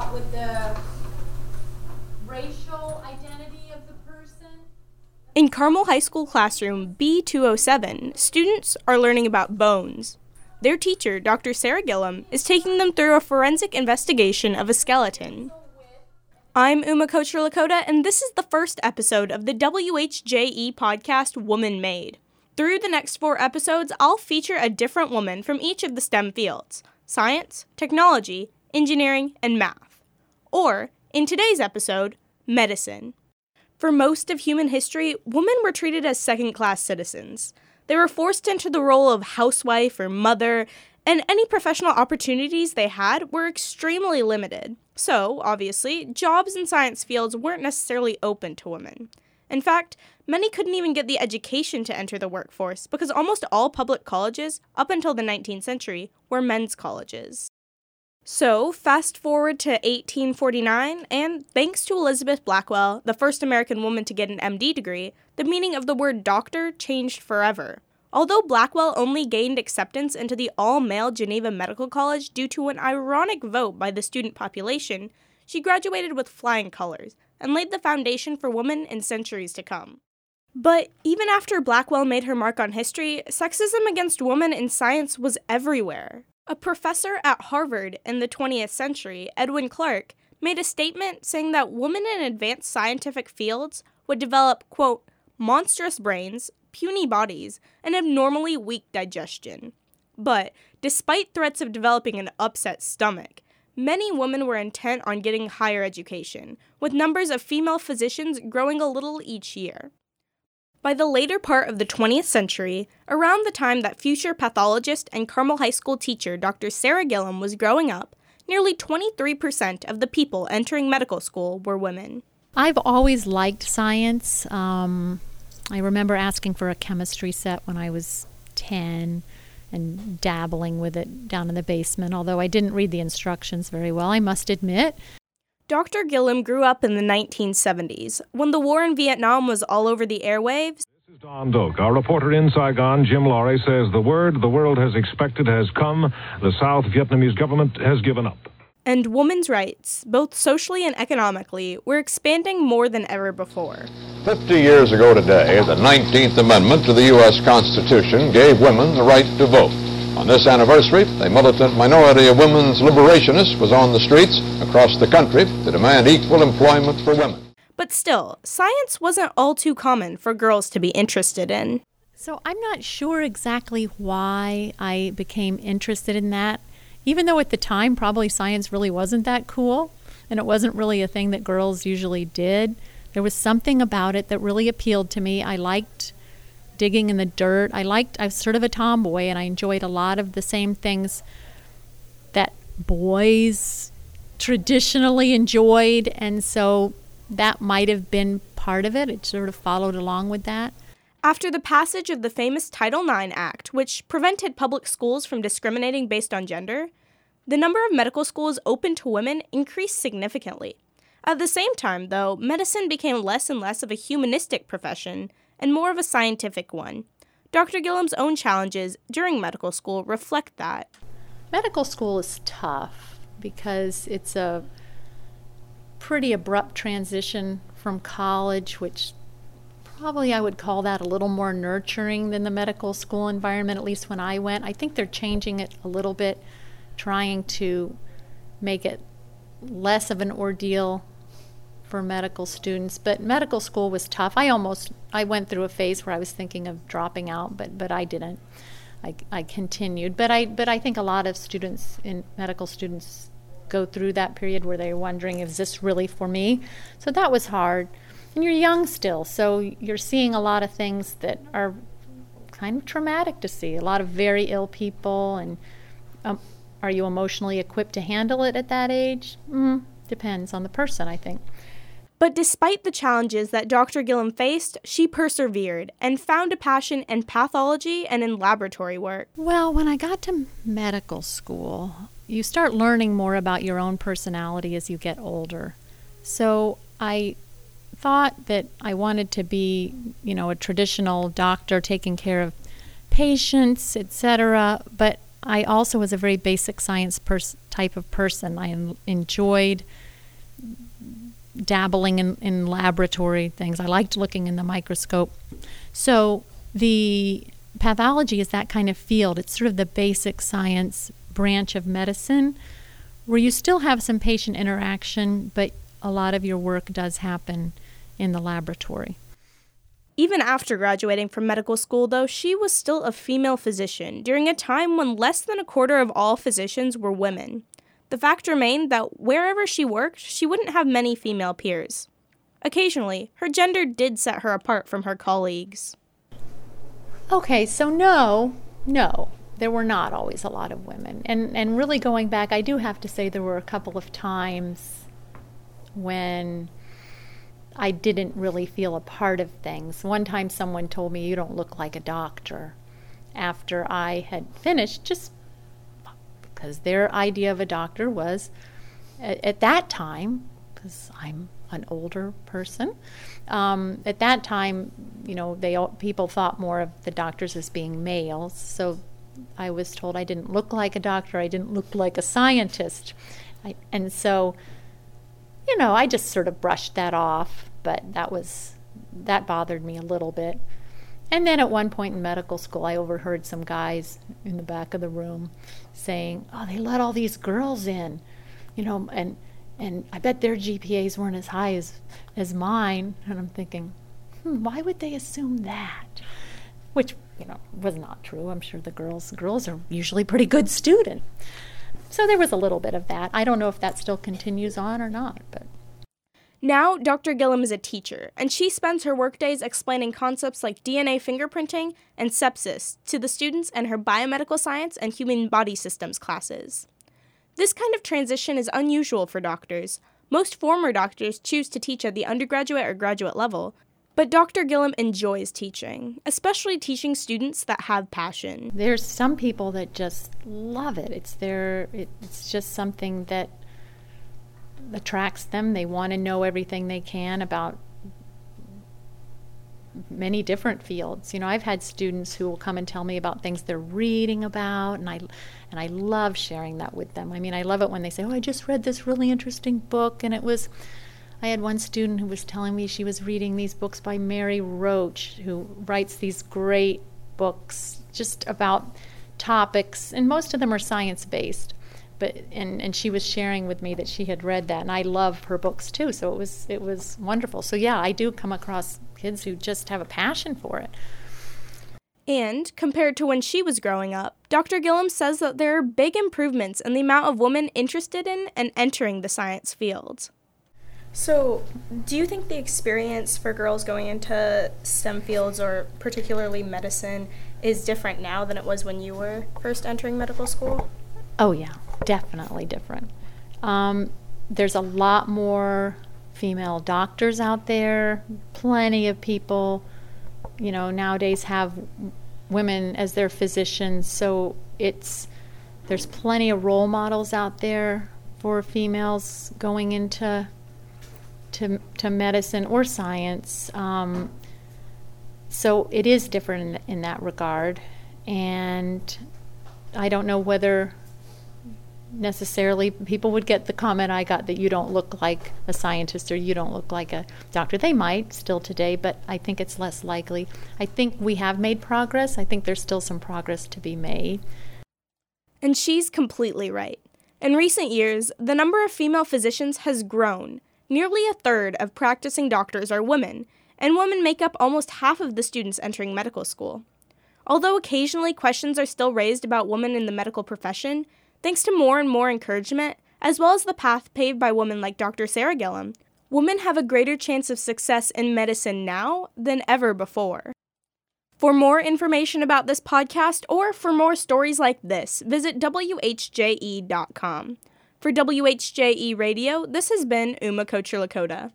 out with the racial identity of the person. In Carmel High School classroom B207, students are learning about bones. Their teacher, Dr. Sarah Gillum, is taking them through a forensic investigation of a skeleton. I'm Uma Kocher Lakota, and this is the first episode of the WHJE podcast, Woman Made. Through the next 4 episodes, I'll feature a different woman from each of the STEM fields: science, technology, engineering, and math. Or, in today's episode, medicine. For most of human history, women were treated as second-class citizens. They were forced into the role of housewife or mother, and any professional opportunities they had were extremely limited. So, obviously, jobs in science fields weren't necessarily open to women. In fact, many couldn't even get the education to enter the workforce because almost all public colleges, up until the 19th century, were men's colleges. So, fast forward to 1849, and thanks to Elizabeth Blackwell, the first American woman to get an MD degree, the meaning of the word doctor changed forever. Although Blackwell only gained acceptance into the all-male Geneva Medical College due to an ironic vote by the student population, she graduated with flying colors and laid the foundation for women in centuries to come. But even after Blackwell made her mark on history, sexism against women in science was everywhere. A professor at Harvard in the 20th century, Edwin Clark, made a statement saying that women in advanced scientific fields would develop, quote, monstrous brains, puny bodies, and abnormally weak digestion. But, despite threats of developing an upset stomach, many women were intent on getting higher education, with numbers of female physicians growing a little each year. By the later part of the 20th century, around the time that future pathologist and Carmel High School teacher Dr. Sarah Gillum was growing up, nearly 23% of the people entering medical school were women. I've always liked science. I remember asking for a chemistry set when I was 10 and dabbling with it down in the basement, although I didn't read the instructions very well, I must admit. Dr. Gillum grew up in the 1970s, when the war in Vietnam was all over the airwaves. This is Don Doak. Our reporter in Saigon, Jim Laurie, says the word the world has expected has come. The South Vietnamese government has given up. And women's rights, both socially and economically, were expanding more than ever before. 50 years ago today, the 19th Amendment to the U.S. Constitution gave women the right to vote. On this anniversary, a militant minority of women's liberationists was on the streets across the country to demand equal employment for women. But still, science wasn't all too common for girls to be interested in. So I'm not sure exactly why I became interested in that, even though at the time probably science really wasn't that cool, and it wasn't really a thing that girls usually did. There was something about it that really appealed to me. I liked digging in the dirt. I was sort of a tomboy, and I enjoyed a lot of the same things that boys traditionally enjoyed, and so that might have been part of it. It sort of followed along with that. After the passage of the famous Title IX Act, which prevented public schools from discriminating based on gender, the number of medical schools open to women increased significantly. At the same time, though, medicine became less and less of a humanistic profession and more of a scientific one. Dr. Gillum's own challenges during medical school reflect that. Medical school is tough because it's a pretty abrupt transition from college, which probably I would call that a little more nurturing than the medical school environment, at least when I went. I think they're changing it a little bit, trying to make it less of an ordeal for medical students, but medical school was tough. I went through a phase where I was thinking of dropping out, but I didn't. I continued, but I think a lot of medical students go through that period where they're wondering, is this really for me? So that was hard. And you're young still, so you're seeing a lot of things that are kind of traumatic to see. A lot of very ill people, and are you emotionally equipped to handle it at that age? Depends on the person, I think. But despite the challenges that Dr. Gillum faced, she persevered and found a passion in pathology and in laboratory work. Well, when I got to medical school, you start learning more about your own personality as you get older. So I thought that I wanted to be, a traditional doctor taking care of patients, etc. But I also was a very basic science type of person. I enjoyed dabbling in laboratory things. I liked looking in the microscope. So the pathology is that kind of field. It's sort of the basic science branch of medicine where you still have some patient interaction, but a lot of your work does happen in the laboratory. Even after graduating from medical school, though, she was still a female physician during a time when less than a quarter of all physicians were women. The fact remained that wherever she worked, she wouldn't have many female peers. Occasionally, her gender did set her apart from her colleagues. Okay, so no, there were not always a lot of women. And really going back, I do have to say there were a couple of times when I didn't really feel a part of things. One time someone told me, "You don't look like a doctor," after I had finished, just because their idea of a doctor was, at that time, because I'm an older person, at that time, people thought more of the doctors as being males. So I was told I didn't look like a doctor, I didn't look like a scientist. And so, I just sort of brushed that off, but that bothered me a little bit. And then at one point in medical school, I overheard some guys in the back of the room saying, "Oh, they let all these girls in, and I bet their GPAs weren't as high as mine." And I'm thinking, why would they assume that? Which, was not true. I'm sure the girls are usually pretty good students. So there was a little bit of that. I don't know if that still continues on or not, but... Now, Dr. Gillum is a teacher, and she spends her workdays explaining concepts like DNA fingerprinting and sepsis to the students in her biomedical science and human body systems classes. This kind of transition is unusual for doctors. Most former doctors choose to teach at the undergraduate or graduate level, but Dr. Gillum enjoys teaching, especially teaching students that have passion. There's some people that just love it. It's just something that attracts them. They want to know everything they can about many different fields. I've had students who will come and tell me about things they're reading about, and I love sharing that with them. I love it when they say, "Oh, I just read this really interesting book," and I had one student who was telling me she was reading these books by Mary Roach, who writes these great books just about topics, and most of them are science-based. And she was sharing with me that she had read that, and I love her books too, so it was wonderful. So yeah, I do come across kids who just have a passion for it. And, compared to when she was growing up, Dr. Gillum says that there are big improvements in the amount of women interested in and entering the science field. So, do you think the experience for girls going into STEM fields, or particularly medicine, is different now than it was when you were first entering medical school? Oh yeah, definitely different. There's a lot more female doctors out there. Plenty of people, nowadays have women as their physicians. So there's plenty of role models out there for females going into medicine or science. So it is different in that regard. And I don't know whether necessarily people would get the comment I got that you don't look like a scientist or you don't look like a doctor. They might still today, but I think it's less likely. I think we have made progress. I think there's still some progress to be made. And she's completely right. In recent years, the number of female physicians has grown. Nearly a third of practicing doctors are women, and women make up almost half of the students entering medical school. Although occasionally questions are still raised about women in the medical profession, thanks to more and more encouragement, as well as the path paved by women like Dr. Sarah Gillum, women have a greater chance of success in medicine now than ever before. For more information about this podcast, or for more stories like this, visit WHJE.com. For WHJE Radio, this has been Uma Kocher Lakota.